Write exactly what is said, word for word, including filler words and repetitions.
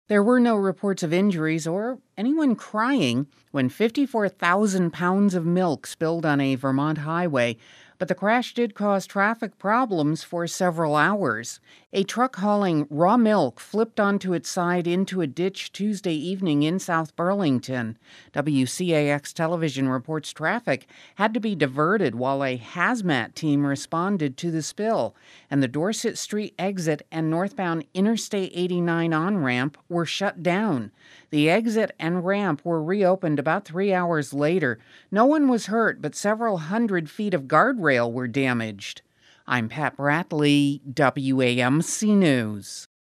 There were no reports of injuries or anyone crying when fifty-four thousand pounds of milk spilled on a Vermont highway, but the crash did cause traffic problems for several hours. A truck hauling raw milk flipped onto its side into a ditch Tuesday evening in South Burlington. W C A X television reports traffic had to be diverted while a hazmat team responded to the spill, and the Dorset Street exit and northbound Interstate eighty-nine on-ramp were shut down. The exit and ramp were reopened about three hours later. No one was hurt, but several hundred feet of guardrail were damaged. I'm Pat Bradley, W A M C News.